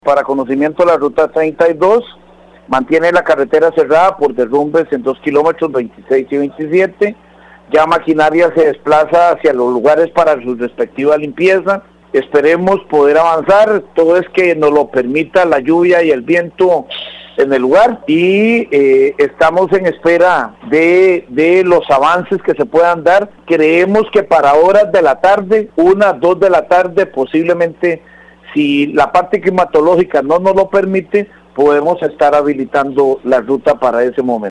Para conocimiento, la ruta 32 mantiene la carretera cerrada por derrumbes en 2 kilómetros 26 y 27. Ya maquinaria se desplaza hacia los lugares para su respectiva limpieza. Esperemos poder avanzar, todo es que nos lo permita la lluvia y el viento en el lugar, y estamos en espera de los avances que se puedan dar. Creemos que para horas de la tarde, 1, 2 de la tarde, posiblemente, si la parte climatológica no nos lo permite, podemos estar habilitando la ruta para ese momento.